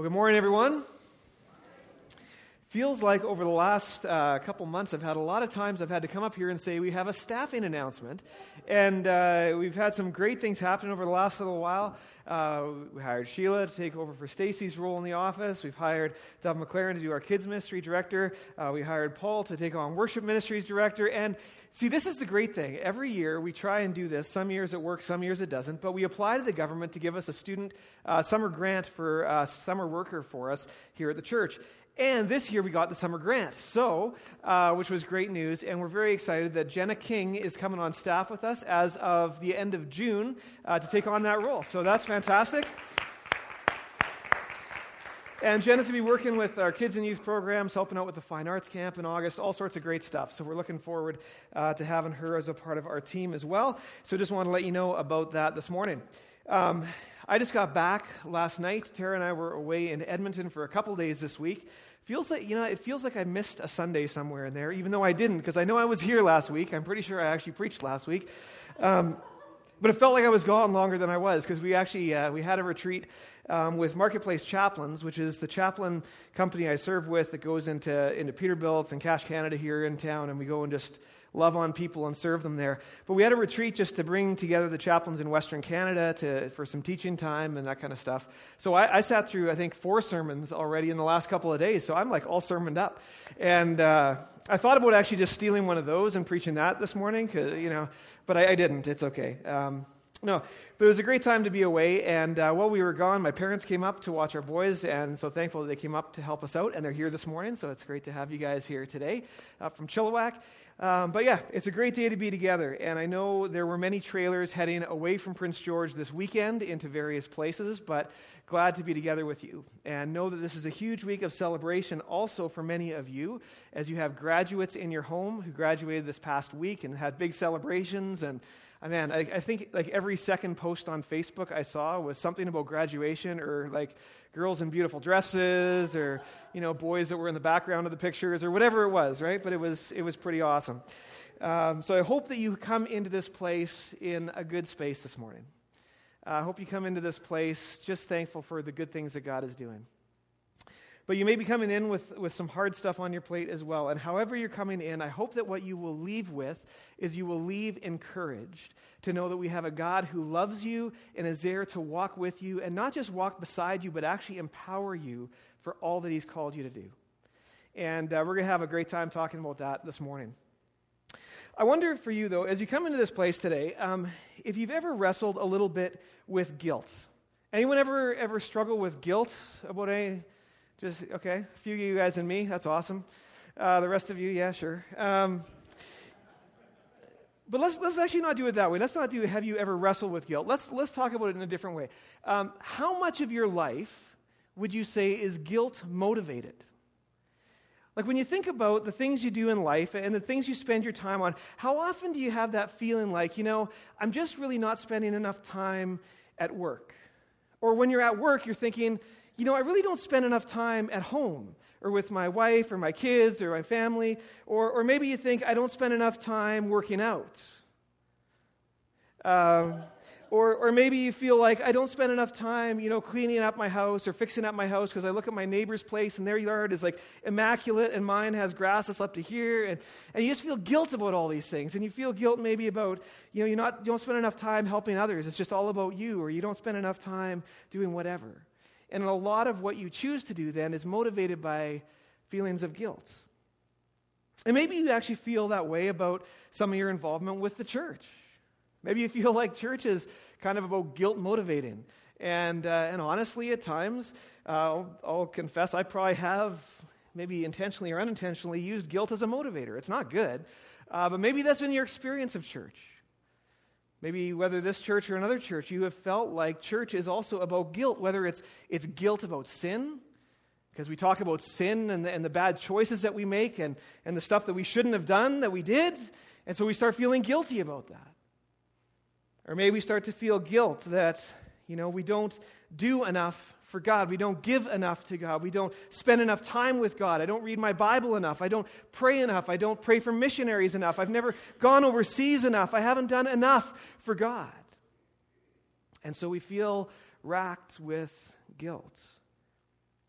Well, good morning, everyone. Feels like over the last couple months, I've had a lot of times I've had to come up here and say we have a staffing announcement. And we've had some great things happen over the last little while. We hired Sheila to take over for Stacy's role in the office. We've hired Dov McLaren to do our kids ministry director. We hired Paul to take on worship ministries director. And see, this is the great thing. Every year we try and do this. Some years it works, some years it doesn't. But we apply to the government to give us a student summer grant for a summer worker for us here at the church. And this year we got the summer grant, which was great news. And we're very excited that Jenna King is coming on staff with us as of the end of June to take on that role. So that's fantastic. And Jenna's going to be working with our kids and youth programs, helping out with the Fine Arts Camp in August, all sorts of great stuff. So we're looking forward to having her as a part of our team as well. So just want to let you know about that this morning. I just got back last night. Tara and I were away in Edmonton for a couple days this week. It feels like I missed a Sunday somewhere in there, even though I didn't, because I know I was here last week. I'm pretty sure I actually preached last week. But it felt like I was gone longer than I was, because we actually we had a retreat with Marketplace Chaplains, which is the chaplain company I serve with that goes into Peterbilt and Cache Canada here in town, and we go and just love on people and serve them there. But we had a retreat just to bring together the chaplains in Western Canada for some teaching time and that kind of stuff. So I sat through, I think, 4 sermons already in the last couple of days, so I'm like all sermoned up. And I thought about actually just stealing one of those and preaching that this morning, but I didn't. It's okay. No, but it was a great time to be away, and while we were gone, my parents came up to watch our boys, and so thankful that they came up to help us out, and they're here this morning, so it's great to have you guys here today from Chilliwack. But yeah, it's a great day to be together, and I know there were many trailers heading away from Prince George this weekend into various places, but glad to be together with you, and know that this is a huge week of celebration also for many of you, as you have graduates in your home who graduated this past week and had big celebrations. And I think like every second post on Facebook I saw was something about graduation, or like girls in beautiful dresses, or boys that were in the background of the pictures, or whatever it was, right? But it was pretty awesome. So I hope that you come into this place in a good space this morning. I hope you come into this place just thankful for the good things that God is doing. But you may be coming in with some hard stuff on your plate as well. And however you're coming in, I hope that what you will leave with is you will leave encouraged to know that we have a God who loves you and is there to walk with you, and not just walk beside you, but actually empower you for all that He's called you to do. And we're going to have a great time talking about that this morning. I wonder for you, though, as you come into this place today, if you've ever wrestled a little bit with guilt. Anyone ever struggle with guilt about any? Just, okay, a few of you guys and me, that's awesome. The rest of you, yeah, sure. But let's actually not do it that way. Let's not do have you ever wrestled with guilt. Let's talk about it in a different way. How much of your life would you say is guilt motivated? Like when you think about the things you do in life and the things you spend your time on, how often do you have that feeling like, I'm just really not spending enough time at work? Or when you're at work, you're thinking, I really don't spend enough time at home or with my wife or my kids or my family. Or maybe you think, I don't spend enough time working out. Or maybe you feel like I don't spend enough time, cleaning up my house or fixing up my house because I look at my neighbor's place and their yard is like immaculate and mine has grass that's up to here. And you just feel guilt about all these things. And you feel guilt maybe about, you don't spend enough time helping others. It's just all about you, or you don't spend enough time doing whatever. And a lot of what you choose to do then is motivated by feelings of guilt. And maybe you actually feel that way about some of your involvement with the church. Maybe you feel like church is kind of about guilt motivating. And honestly, at times, I'll confess, I probably have, maybe intentionally or unintentionally, used guilt as a motivator. It's not good, but maybe that's been your experience of church. Maybe whether this church or another church, you have felt like church is also about guilt, whether it's guilt about sin, because we talk about sin and the bad choices that we make and the stuff that we shouldn't have done that we did, and so we start feeling guilty about that. Or maybe we start to feel guilt that, we don't do enough for God. We don't give enough to God. We don't spend enough time with God. I don't read my Bible enough. I don't pray enough. I don't pray for missionaries enough. I've never gone overseas enough. I haven't done enough for God. And so we feel racked with guilt.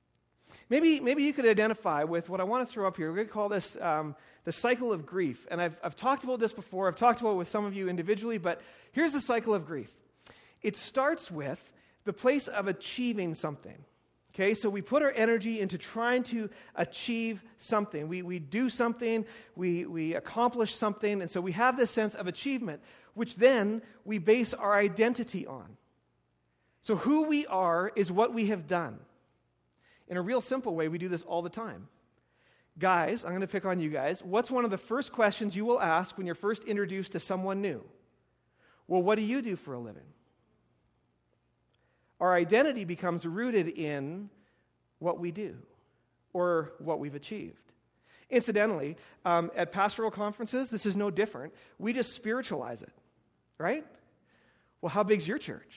maybe you could identify with what I want to throw up here. We're going to call this the cycle of grief. And I've talked about this before. I've talked about it with some of you individually, but here's the cycle of grief. It starts with the place of achieving something. Okay, so we put our energy into trying to achieve something. We do something, we accomplish something, and so we have this sense of achievement, which then we base our identity on. So who we are is what we have done. In a real simple way, we do this all the time. Guys, I'm going to pick on you guys. What's one of the first questions you will ask when you're first introduced to someone new? Well, what do you do for a living? Our identity becomes rooted in what we do or what we've achieved. Incidentally, at pastoral conferences, this is no different. We just spiritualize it, right? Well, how big's your church?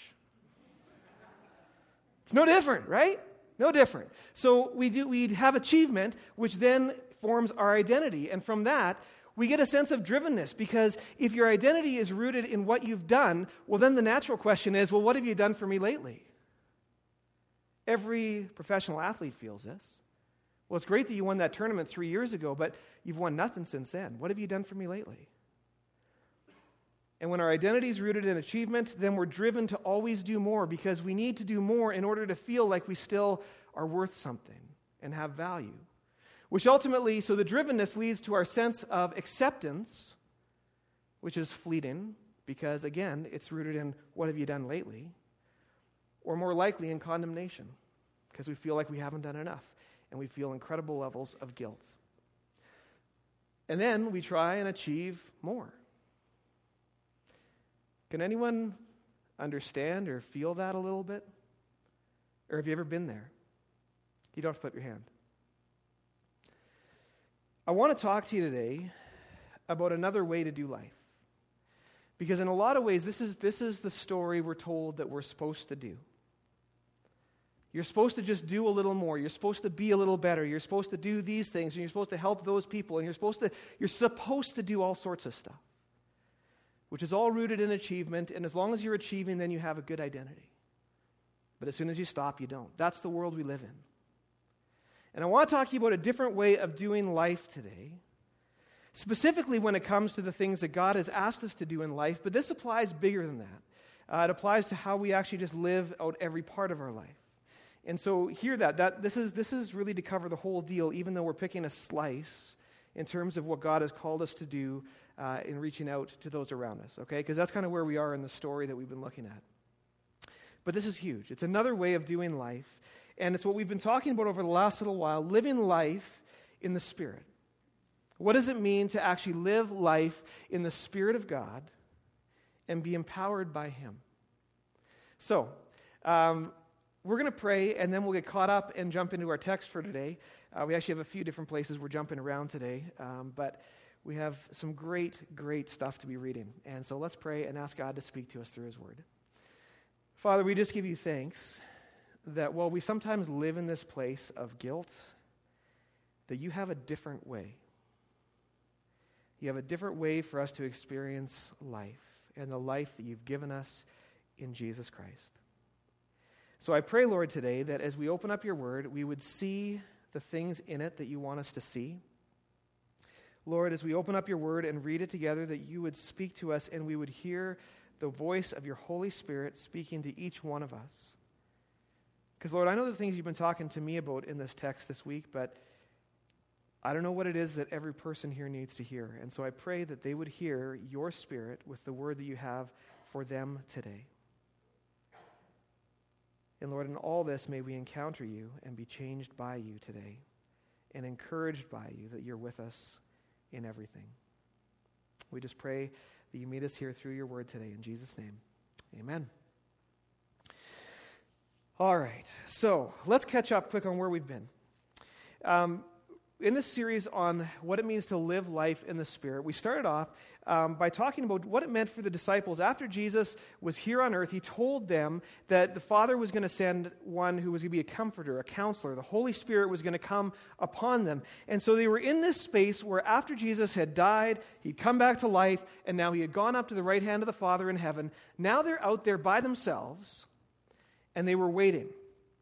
It's no different, right? No different. So we have achievement, which then forms our identity. And from that, we get a sense of drivenness, because if your identity is rooted in what you've done, well, then the natural question is, well, what have you done for me lately? Every professional athlete feels this. Well, it's great that you won that tournament 3 years ago, but you've won nothing since then. What have you done for me lately? And when our identity is rooted in achievement, then we're driven to always do more, because we need to do more in order to feel like we still are worth something and have value. Which ultimately, so the drivenness leads to our sense of acceptance, which is fleeting, because again, it's rooted in what have you done lately? Or more likely in condemnation, because we feel like we haven't done enough, and we feel incredible levels of guilt. And then we try and achieve more. Can anyone understand or feel that a little bit? Or have you ever been there? You don't have to put your hand. I want to talk to you today about another way to do life. Because in a lot of ways, this is the story we're told that we're supposed to do. You're supposed to just do a little more. You're supposed to be a little better. You're supposed to do these things, and you're supposed to help those people, and you're supposed to do all sorts of stuff, which is all rooted in achievement, and as long as you're achieving, then you have a good identity. But as soon as you stop, you don't. That's the world we live in. And I want to talk to you about a different way of doing life today, specifically when it comes to the things that God has asked us to do in life, but this applies bigger than that. It applies to how we actually just live out every part of our life. And so hear that this is really to cover the whole deal, even though we're picking a slice in terms of what God has called us to do in reaching out to those around us, okay? Because that's kind of where we are in the story that we've been looking at. But this is huge. It's another way of doing life, and it's what we've been talking about over the last little while, living life in the Spirit. What does it mean to actually live life in the Spirit of God and be empowered by Him? So, we're going to pray, and then we'll get caught up and jump into our text for today. We actually have a few different places we're jumping around today, but we have some great, great stuff to be reading. And so let's pray and ask God to speak to us through His Word. Father, we just give you thanks that while we sometimes live in this place of guilt, that you have a different way. You have a different way for us to experience life, and the life that you've given us in Jesus Christ. So I pray, Lord, today that as we open up your word, we would see the things in it that you want us to see. Lord, as we open up your word and read it together, that you would speak to us and we would hear the voice of your Holy Spirit speaking to each one of us. Because, Lord, I know the things you've been talking to me about in this text this week, but I don't know what it is that every person here needs to hear. And so I pray that they would hear your Spirit with the word that you have for them today. And Lord, in all this, may we encounter you and be changed by you today and encouraged by you that you're with us in everything. We just pray that you meet us here through your word today. In Jesus' name, amen. All right, so let's catch up quick on where we've been. In this series on what it means to live life in the Spirit, we started off by talking about what it meant for the disciples. After Jesus was here on earth, he told them that the Father was going to send one who was going to be a comforter, a counselor. The Holy Spirit was going to come upon them. And so they were in this space where after Jesus had died, he'd come back to life, and now he had gone up to the right hand of the Father in heaven. Now they're out there by themselves, and they were waiting.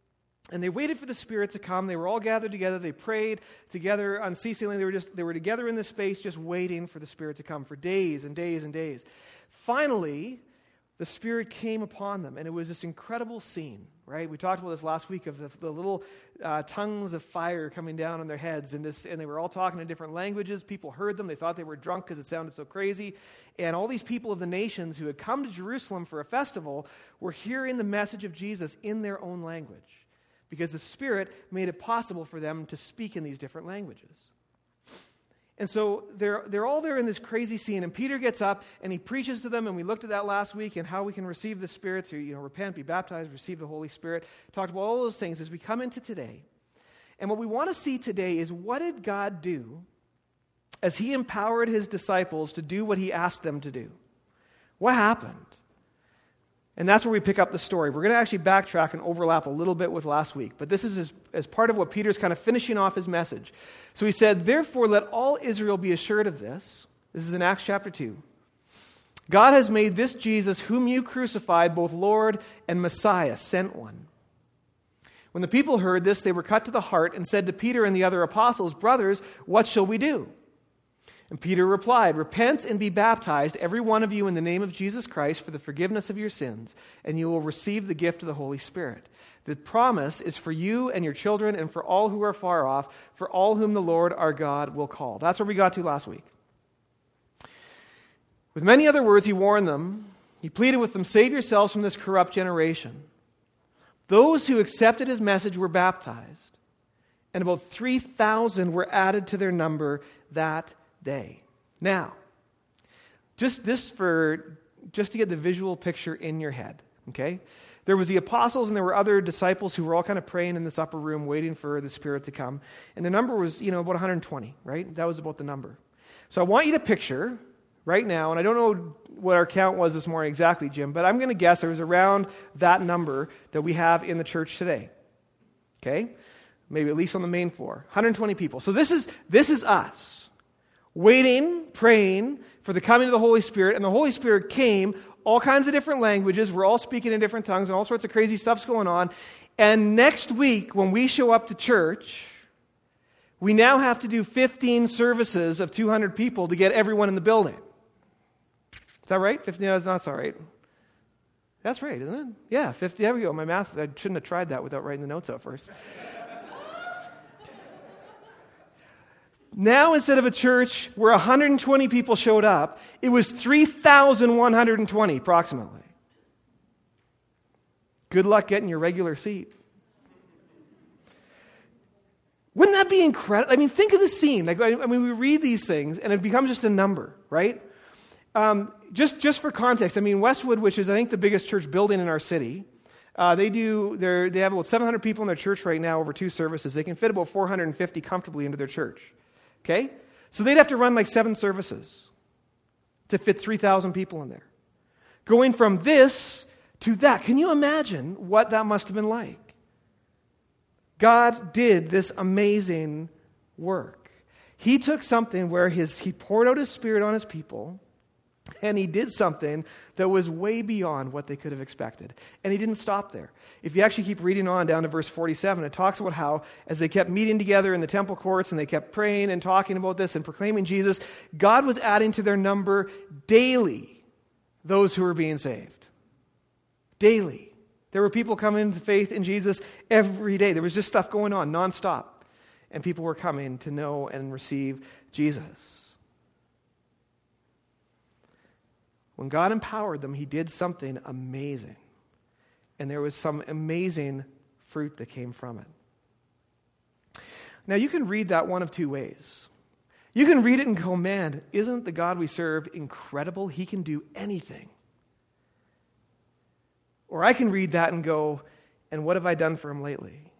And they waited for the Spirit to come. They were all gathered together. They prayed together unceasingly. They were together in this space just waiting for the Spirit to come for days and days and days. Finally, the Spirit came upon them, and it was this incredible scene, right? We talked about this last week of the little tongues of fire coming down on their heads, and they were all talking in different languages. People heard them. They thought they were drunk because it sounded so crazy. And all these people of the nations who had come to Jerusalem for a festival were hearing the message of Jesus in their own language, because the Spirit made it possible for them to speak in these different languages. And so they're all there in this crazy scene, and Peter gets up and he preaches to them, and we looked at that last week and how we can receive the Spirit through, repent, be baptized, receive the Holy Spirit. Talked about all those things as we come into today. And what we want to see today is, what did God do as he empowered his disciples to do what he asked them to do? What happened? And that's where we pick up the story. We're going to actually backtrack and overlap a little bit with last week. But this is as part of what Peter's kind of finishing off his message. So he said, "Therefore let all Israel be assured of this." This is in Acts chapter 2. "God has made this Jesus, whom you crucified, both Lord and Messiah, sent one." When the people heard this, they were cut to the heart and said to Peter and the other apostles, "Brothers, what shall we do?" And Peter replied, "Repent and be baptized, every one of you, in the name of Jesus Christ for the forgiveness of your sins, and you will receive the gift of the Holy Spirit. The promise is for you and your children and for all who are far off, for all whom the Lord our God will call." That's where we got to last week. With many other words, he warned them. He pleaded with them, "Save yourselves from this corrupt generation." Those who accepted his message were baptized, and about 3,000 were added to their number that day. Now, just to get the visual picture in your head, okay? There was the apostles and there were other disciples who were all kind of praying in this upper room waiting for the Spirit to come. And the number was, about 120, right? That was about the number. So I want you to picture right now, and I don't know what our count was this morning exactly, Jim, but I'm going to guess it was around that number that we have in the church today. Okay? Maybe at least on the main floor. 120 people. So this is us. Waiting, praying for the coming of the Holy Spirit, and the Holy Spirit came, all kinds of different languages, we're all speaking in different tongues, and all sorts of crazy stuff's going on. And next week, when we show up to church, we now have to do 15 services of 200 people to get everyone in the building. Is that right? 15? No, that's all right. That's right, isn't it? Yeah, 50. There we go. My math, I shouldn't have tried that without writing the notes out first. Now, instead of a church where 120 people showed up, it was 3,120 approximately. Good luck getting your regular seat. Wouldn't that be incredible? I mean, think of the scene. We read these things, and it becomes just a number, right? Just for context, Westwood, which is, I think, the biggest church building in our city, they have about 700 people in their church right now over 2 services. They can fit about 450 comfortably into their church. Okay? So they'd have to run like 7 services to fit 3,000 people in there. Going from this to that. Can you imagine what that must have been like? God did this amazing work. He took something where he poured out his Spirit on his people, and he did something that was way beyond what they could have expected. And he didn't stop there. If you actually keep reading on down to verse 47, it talks about how as they kept meeting together in the temple courts and they kept praying and talking about this and proclaiming Jesus, God was adding to their number daily those who were being saved. Daily. There were people coming to faith in Jesus every day. There was just stuff going on nonstop. And people were coming to know and receive Jesus. When God empowered them, he did something amazing. And there was some amazing fruit that came from it. Now, you can read that one of 2 ways. You can read it and go, "Man, isn't the God we serve incredible? He can do anything." Or I can read that and go, "And what have I done for him lately?"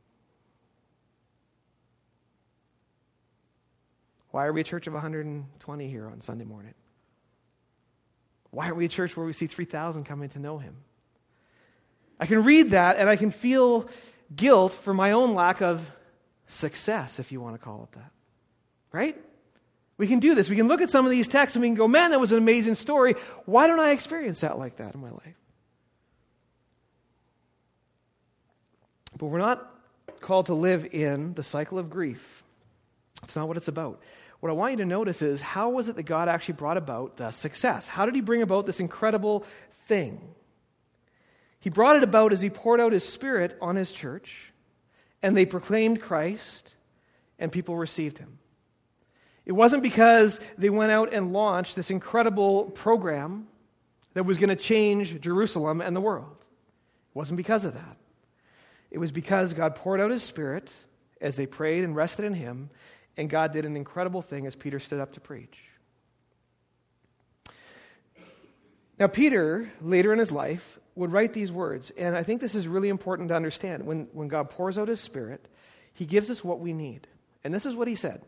Why are we a church of 120 here on Sunday morning? Why aren't we a church where we see 3,000 coming to know him? I can read that and I can feel guilt for my own lack of success, if you want to call it that. Right? We can do this. We can look at some of these texts and we can go, "Man, that was an amazing story. Why don't I experience that like that in my life?" But we're not called to live in the cycle of grief. It's not what it's about. What I want you to notice is, how was it that God actually brought about the success? How did he bring about this incredible thing? He brought it about as he poured out his Spirit on his church, and they proclaimed Christ, and people received him. It wasn't because they went out and launched this incredible program that was going to change Jerusalem and the world. It wasn't because of that. It was because God poured out his Spirit as they prayed and rested in him, and God did an incredible thing as Peter stood up to preach. Now, Peter, later in his life, would write these words, and I think this is really important to understand. When God pours out his Spirit, he gives us what we need. And this is what he said.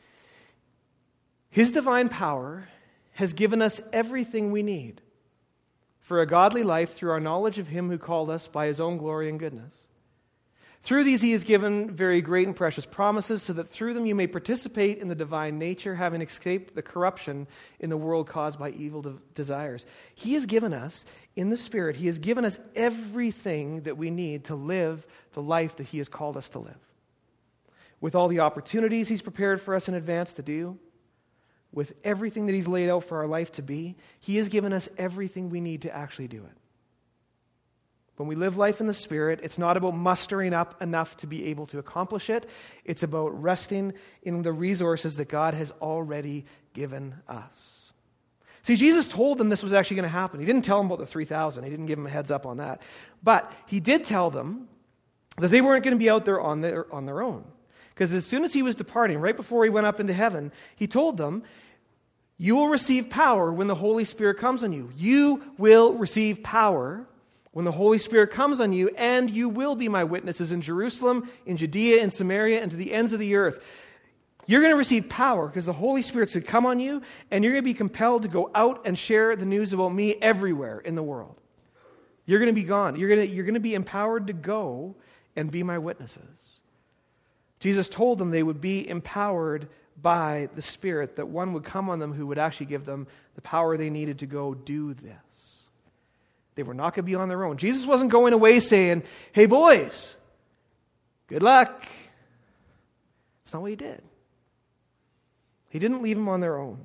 His divine power has given us everything we need for a godly life through our knowledge of him who called us by his own glory and goodness. Through these he has given very great and precious promises, so that through them you may participate in the divine nature, having escaped the corruption in the world caused by evil desires. He has given us, in the Spirit, he has given us everything that we need to live the life that he has called us to live. With all the opportunities he's prepared for us in advance to do, with everything that he's laid out for our life to be, he has given us everything we need to actually do it. When we live life in the Spirit, it's not about mustering up enough to be able to accomplish it. It's about resting in the resources that God has already given us. See, Jesus told them this was actually going to happen. He didn't tell them about the 3,000. He didn't give them a heads up on that. But he did tell them that they weren't going to be out there on their own. Because as soon as he was departing, right before he went up into heaven, he told them, you will receive power when the Holy Spirit comes on you. You will receive power when the Holy Spirit comes on you, and you will be my witnesses in Jerusalem, in Judea, in Samaria, and to the ends of the earth. You're going to receive power because the Holy Spirit's going to come on you, and you're going to be compelled to go out and share the news about me everywhere in the world. You're going to be gone. You're going to be empowered to go and be my witnesses. Jesus told them they would be empowered by the Spirit, that one would come on them who would actually give them the power they needed to go do this. They were not going to be on their own. Jesus wasn't going away saying, hey boys, good luck. That's not what he did. He didn't leave them on their own.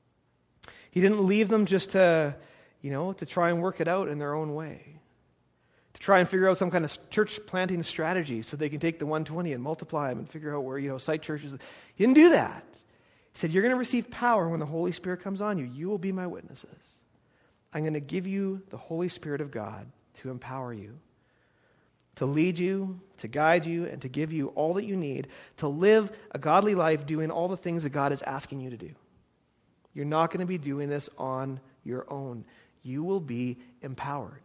He didn't leave them just to try and work it out in their own way. To try and figure out some kind of church planting strategy so they can take the 120 and multiply them and figure out where, site churches. He didn't do that. He said, you're going to receive power when the Holy Spirit comes on you. You will be my witnesses. I'm going to give you the Holy Spirit of God to empower you, to lead you, to guide you, and to give you all that you need to live a godly life doing all the things that God is asking you to do. You're not going to be doing this on your own. You will be empowered.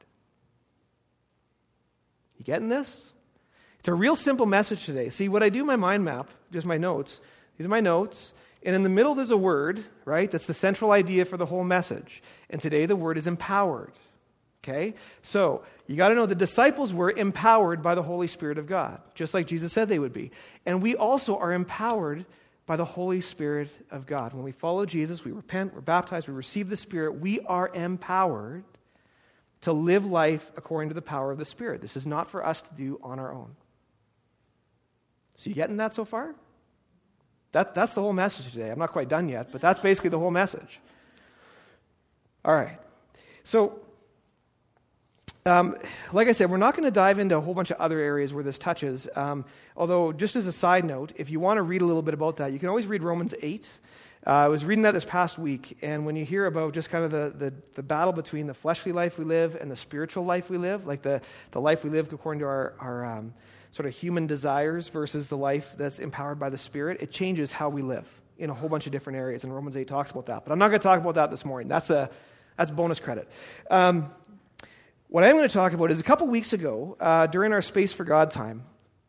You getting this? It's a real simple message today. See, what I do in my mind map, just my notes, these are my notes, and in the middle there's a word, right? That's the central idea for the whole message. And today the word is empowered. Okay? So, you got to know the disciples were empowered by the Holy Spirit of God, just like Jesus said they would be. And we also are empowered by the Holy Spirit of God. When we follow Jesus, we repent, we're baptized, we receive the Spirit, we are empowered to live life according to the power of the Spirit. This is not for us to do on our own. So you getting that so far? That's the whole message today. I'm not quite done yet, but that's basically the whole message. All right. So, like I said, we're not going to dive into a whole bunch of other areas where this touches. Although, just as a side note, if you want to read a little bit about that, you can always read Romans 8. I was reading that this past week, and when you hear about just kind of the battle between the fleshly life we live and the spiritual life we live, like the life we live according to our sort of human desires versus the life that's empowered by the Spirit, it changes how we live in a whole bunch of different areas, and Romans 8 talks about that. But I'm not going to talk about that this morning. That's bonus credit. What I'm going to talk about is a couple weeks ago, during our Space for God time,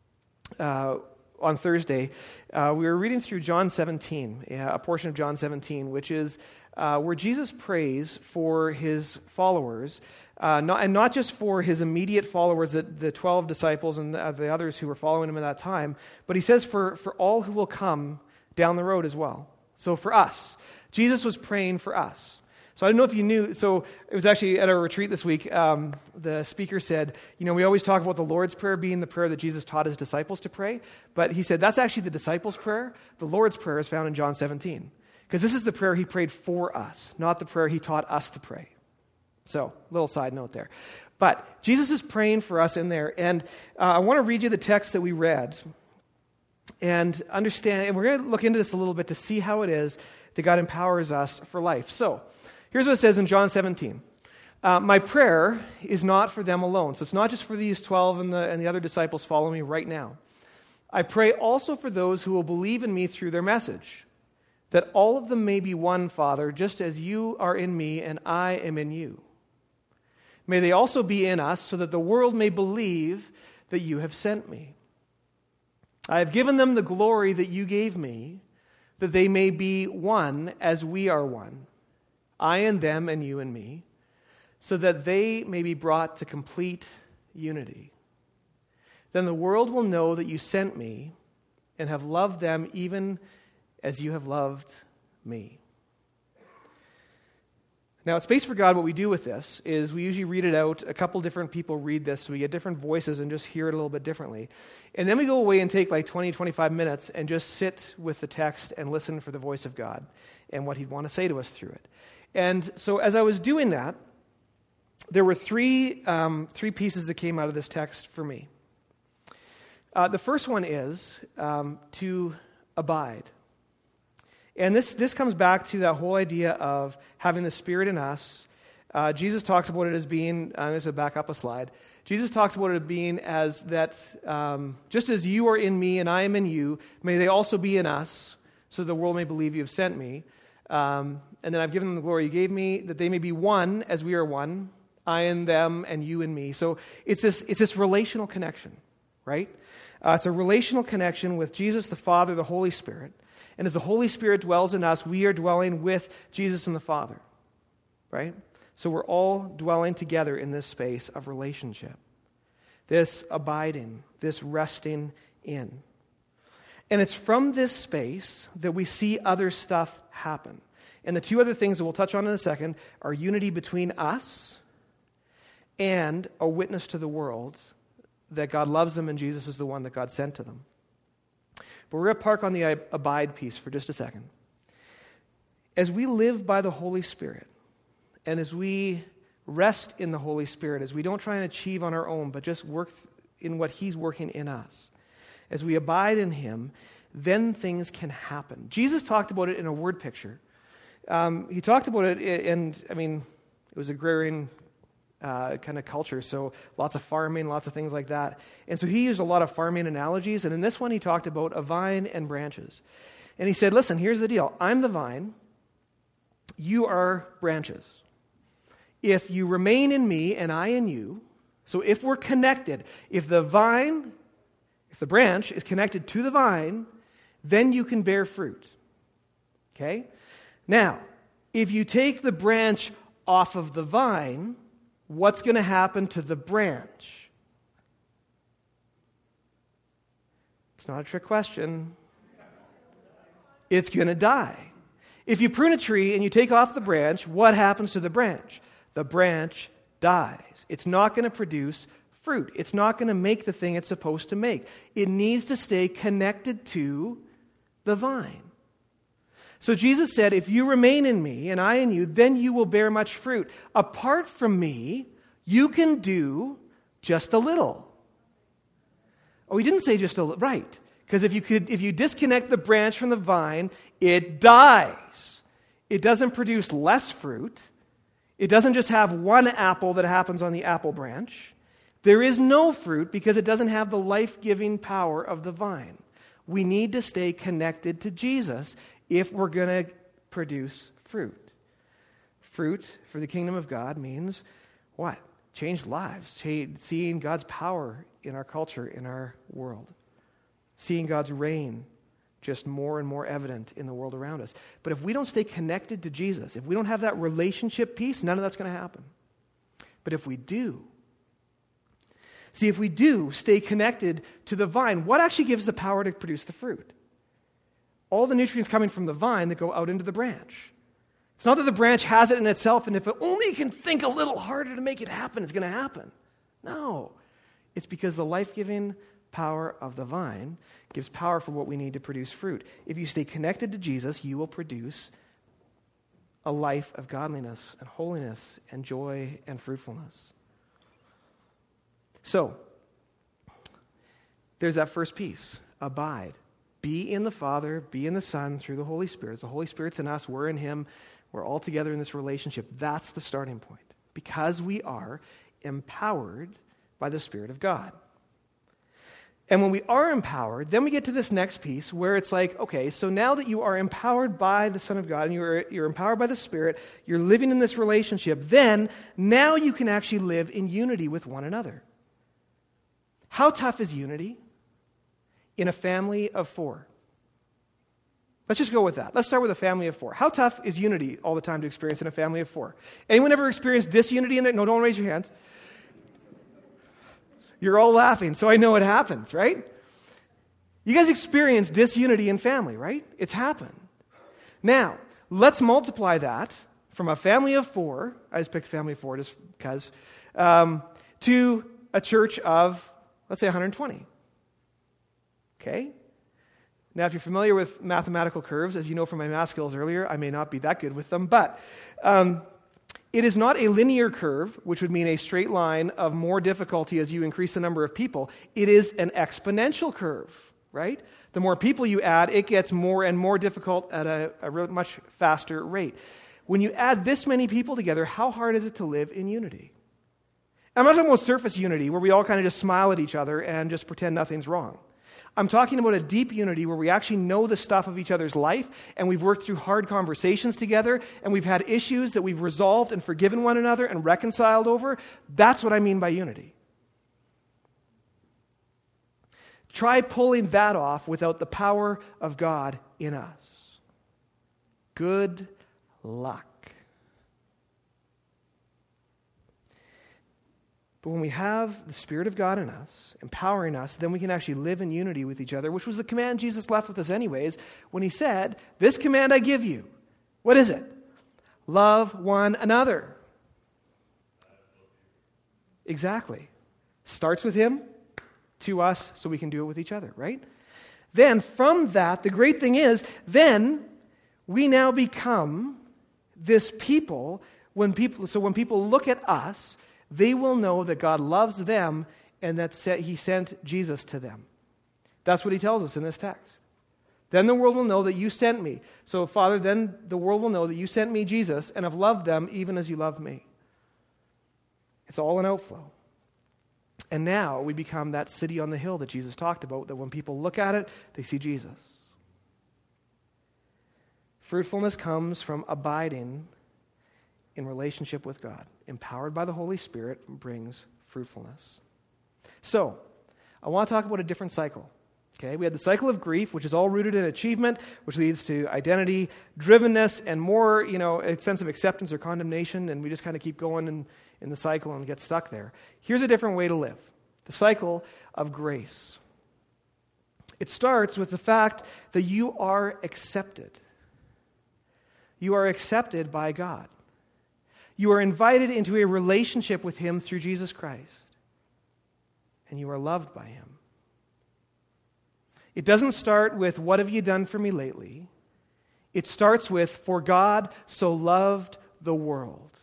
on Thursday, we were reading through John 17, a portion of John 17, which is where Jesus prays for his followers, and not just for his immediate followers, the 12 disciples and the others who were following him at that time, but he says for all who will come down the road as well. So for us, Jesus was praying for us. So I don't know if you knew, so it was actually at our retreat this week, the speaker said, we always talk about the Lord's Prayer being the prayer that Jesus taught his disciples to pray, but he said that's actually the disciples' prayer. The Lord's Prayer is found in John 17, because this is the prayer he prayed for us, not the prayer he taught us to pray. So, little side note there. But Jesus is praying for us in there, and I want to read you the text that we read and understand, and we're going to look into this a little bit to see how it is that God empowers us for life. So, here's what it says in John 17. My prayer is not for them alone. So it's not just for these 12 and the other disciples following me right now. I pray also for those who will believe in me through their message, that all of them may be one, Father, just as you are in me and I am in you. May they also be in us, so that the world may believe that you have sent me. I have given them the glory that you gave me, that they may be one as we are one, I and them and you and me, so that they may be brought to complete unity. Then the world will know that you sent me and have loved them even as you have loved me. Now, at Space for God, what we do with this is we usually read it out. A couple different people read this, so we get different voices and just hear it a little bit differently. And then we go away and take like 20, 25 minutes and just sit with the text and listen for the voice of God and what he'd want to say to us through it. And so as I was doing that, there were three pieces that came out of this text for me. The first one is to abide. And this comes back to that whole idea of having the Spirit in us. Jesus talks about it as being, I'm going to back up a slide. Jesus talks about it being as that, just as you are in me and I am in you, may they also be in us, so the world may believe you have sent me. And then I've given them the glory you gave me, that they may be one as we are one, I and them and you and me. So it's this relational connection, right? It's a relational connection with Jesus, the Father, the Holy Spirit. And as the Holy Spirit dwells in us, we are dwelling with Jesus and the Father, right? So we're all dwelling together in this space of relationship, this abiding, this resting in. And it's from this space that we see other stuff happen. And the two other things that we'll touch on in a second are unity between us and a witness to the world that God loves them and Jesus is the one that God sent to them. But we're going to park on the abide piece for just a second. As we live by the Holy Spirit, and as we rest in the Holy Spirit, as we don't try and achieve on our own, but just work in what He's working in us, as we abide in Him, then things can happen. Jesus talked about it in a word picture. He talked about it, it was agrarian kind of culture, so lots of farming, lots of things like that. And so he used a lot of farming analogies, and in this one he talked about a vine and branches. And he said, listen, here's the deal. I'm the vine, you are branches. If you remain in me and I in you, so if we're connected, if the branch is connected to the vine, then you can bear fruit. Okay? Now, if you take the branch off of the vine, what's going to happen to the branch? It's not a trick question. It's going to die. If you prune a tree and you take off the branch, what happens to the branch? The branch dies. It's not going to produce fruit. It's not going to make the thing it's supposed to make. It needs to stay connected to the vine. So Jesus said, if you remain in me and I in you, then you will bear much fruit. Apart from me, you can do just a little. Oh, he didn't say just a little, right. Because if you disconnect the branch from the vine, it dies. It doesn't produce less fruit. It doesn't just have one apple that happens on the apple branch. There is no fruit because it doesn't have the life-giving power of the vine. We need to stay connected to Jesus if we're going to produce fruit. Fruit for the kingdom of God means what? Changed lives. Seeing God's power in our culture, in our world. Seeing God's reign just more and more evident in the world around us. But if we don't stay connected to Jesus, if we don't have that relationship piece, none of that's going to happen. But if we do, if we do stay connected to the vine, what actually gives the power to produce the fruit? All the nutrients coming from the vine that go out into the branch. It's not that the branch has it in itself, and if it only can think a little harder to make it happen, it's going to happen. No. It's because the life-giving power of the vine gives power for what we need to produce fruit. If you stay connected to Jesus, you will produce a life of godliness and holiness and joy and fruitfulness. So, there's that first piece. Abide. Be in the Father, be in the Son through the Holy Spirit. The Holy Spirit's in us, we're in Him, we're all together in this relationship. That's the starting point. Because we are empowered by the Spirit of God. And when we are empowered, then we get to this next piece where it's like, okay, so now that you are empowered by the Son of God and you're empowered by the Spirit, you're living in this relationship, then now you can actually live in unity with one another. How tough is unity in a family of 4? Let's just go with that. Let's start with a family of 4. How tough is unity all the time to experience in a family of 4? Anyone ever experienced disunity in it? No, don't raise your hands. You're all laughing, so I know it happens, right? You guys experience disunity in family, right? It's happened. Now, let's multiply that from a family of 4, I just picked a family of 4 just because, to a church of, let's say, 120. Okay? Now, if you're familiar with mathematical curves, as you know from my math skills earlier, I may not be that good with them, but it is not a linear curve, which would mean a straight line of more difficulty as you increase the number of people. It is an exponential curve, right? The more people you add, it gets more and more difficult at a much faster rate. When you add this many people together, how hard is it to live in unity? I'm not talking about surface unity, where we all kind of just smile at each other and just pretend nothing's wrong. I'm talking about a deep unity where we actually know the stuff of each other's life, and we've worked through hard conversations together, and we've had issues that we've resolved and forgiven one another and reconciled over. That's what I mean by unity. Try pulling that off without the power of God in us. Good luck. But when we have the Spirit of God in us, empowering us, then we can actually live in unity with each other, which was the command Jesus left with us anyways, when he said, "This command I give you." What is it? Love one another. Exactly. Starts with him, to us, so we can do it with each other, right? Then from that, the great thing is, then we now become this people, when people look at us, they will know that God loves them and that he sent Jesus to them. That's what he tells us in this text. Then the world will know that you sent me. So, Father, then the world will know that you sent me, Jesus, and have loved them even as you loved me. It's all an outflow. And now we become that city on the hill that Jesus talked about, that when people look at it, they see Jesus. Fruitfulness comes from abiding in relationship with God. Empowered by the Holy Spirit brings fruitfulness. So, I want to talk about a different cycle. Okay, we had the cycle of grief, which is all rooted in achievement, which leads to identity, drivenness, and more, a sense of acceptance or condemnation, and we just kind of keep going in the cycle and get stuck there. Here's a different way to live. The cycle of grace. It starts with the fact that you are accepted. You are accepted by God. You are invited into a relationship with him through Jesus Christ. And you are loved by him. It doesn't start with, "What have you done for me lately?" It starts with, "For God so loved the world."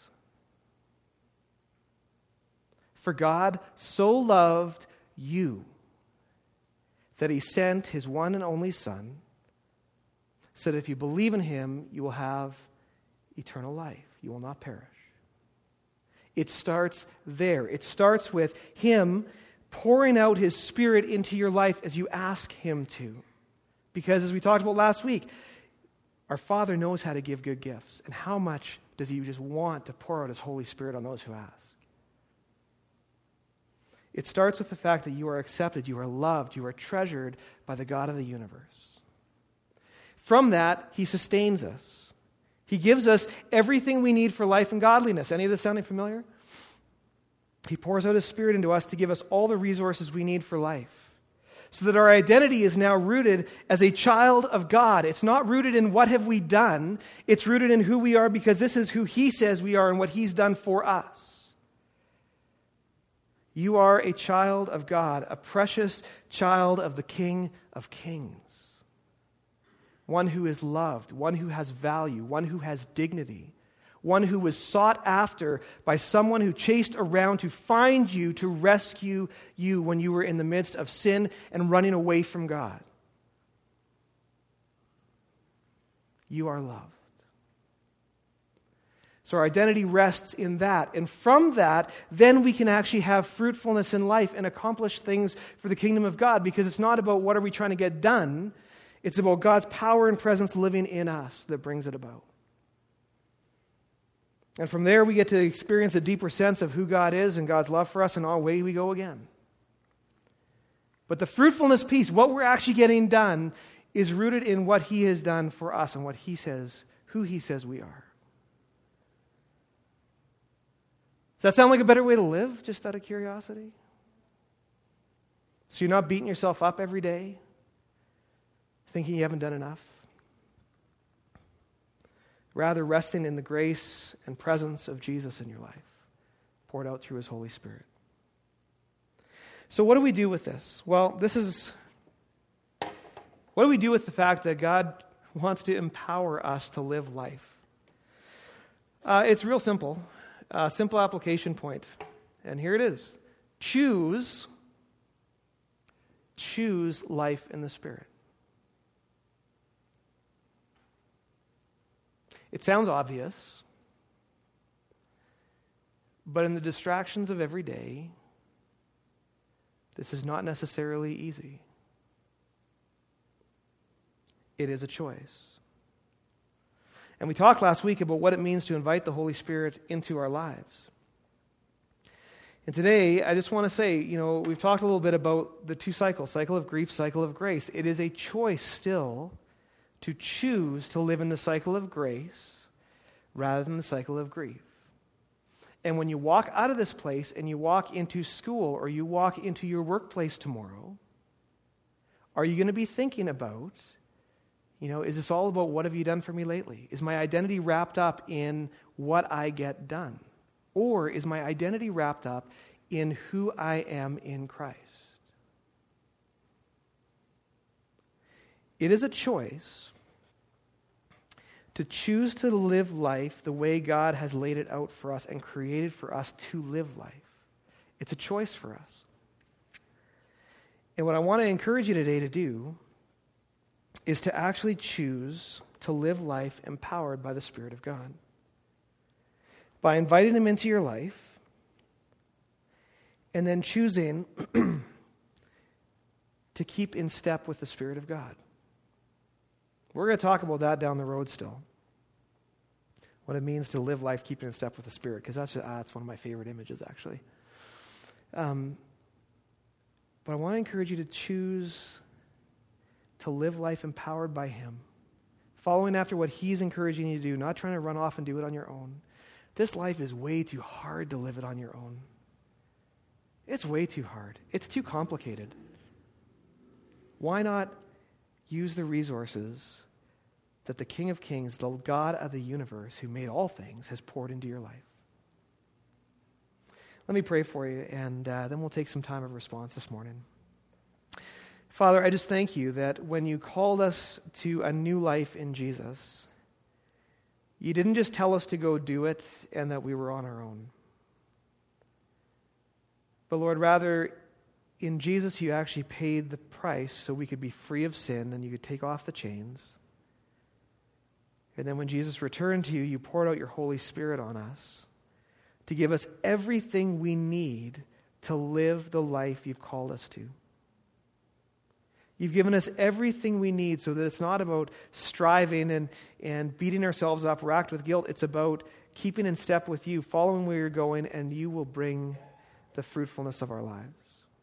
For God so loved you that he sent his one and only Son, so that if you believe in him, you will have eternal life. You will not perish. It starts there. It starts with him pouring out his Spirit into your life as you ask him to. Because as we talked about last week, our Father knows how to give good gifts. And how much does he just want to pour out his Holy Spirit on those who ask? It starts with the fact that you are accepted, you are loved, you are treasured by the God of the universe. From that, he sustains us. He gives us everything we need for life and godliness. Any of this sounding familiar? He pours out his Spirit into us to give us all the resources we need for life. so that our identity is now rooted as a child of God. It's not rooted in what have we done. It's rooted in who we are because this is who He says we are and what He's done for us. You are a child of God, a precious child of the King of Kings. One who is loved, one who has value, one who has dignity, one who was sought after by someone who chased around to find you, to rescue you when you were in the midst of sin and running away from God. You are loved. So our identity rests in that. And from that, then we can actually have fruitfulness in life and accomplish things for the kingdom of God, because it's not about what are we trying to get done. It's about God's power and presence living in us that brings it about. And from there, we get to experience a deeper sense of who God is and God's love for us, and away we go again. But the fruitfulness piece, what we're actually getting done, is rooted in what He has done for us and what He says, who He says we are. Does that sound like a better way to live, just out of curiosity? So you're not beating yourself up every day, thinking you haven't done enough? Rather, resting in the grace and presence of Jesus in your life, poured out through His Holy Spirit. So what do we do with this? Well, what do we do with the fact that God wants to empower us to live life? It's real simple. Simple application point. And here it is. Choose life in the Spirit. It sounds obvious, but in the distractions of every day, this is not necessarily easy. It is a choice. And we talked last week about what it means to invite the Holy Spirit into our lives. And today, I just want to say, we've talked a little bit about the two cycles, cycle of grief, cycle of grace. It is a choice still to choose to live in the cycle of grace rather than the cycle of grief. And when you walk out of this place and you walk into school or you walk into your workplace tomorrow, are you going to be thinking about, is this all about what have you done for me lately? Is my identity wrapped up in what I get done? Or is my identity wrapped up in who I am in Christ? It is a choice to choose to live life the way God has laid it out for us and created for us to live life. It's a choice for us. And what I want to encourage you today to do is to actually choose to live life empowered by the Spirit of God. By inviting Him into your life and then choosing to keep in step with the Spirit of God. We're going to talk about that down the road still. What it means to live life keeping in step with the Spirit, because that's one of my favorite images, actually. But I want to encourage you to choose to live life empowered by Him, following after what He's encouraging you to do, not trying to run off and do it on your own. This life is way too hard to live it on your own. It's way too hard. It's too complicated. Why not use the resources that the King of Kings, the God of the universe, who made all things, has poured into your life? Let me pray for you, and then we'll take some time of response this morning. Father, I just thank You that when You called us to a new life in Jesus, You didn't just tell us to go do it and that we were on our own. But Lord, rather, in Jesus, You actually paid the price so we could be free of sin and You could take off the chains. And then when Jesus returned to You, You poured out Your Holy Spirit on us to give us everything we need to live the life You've called us to. You've given us everything we need so that it's not about striving and beating ourselves up, racked with guilt. It's about keeping in step with You, following where You're going, and You will bring the fruitfulness of our lives.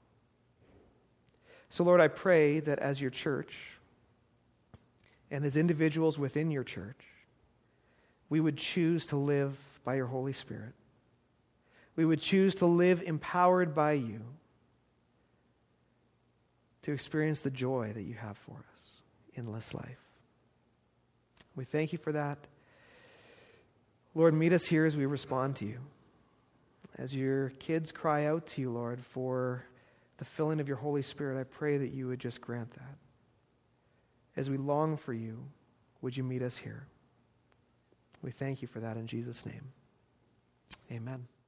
So, Lord, I pray that as Your church and as individuals within Your church, we would choose to live by Your Holy Spirit. We would choose to live empowered by You. to experience the joy that you have for us in this life. We thank you for that. Lord, meet us here as we respond to you. As your kids cry out to you, Lord, for the filling of your Holy Spirit, I pray that you would just grant that. As we long for you, would you meet us here? We thank you for that in Jesus' name. Amen.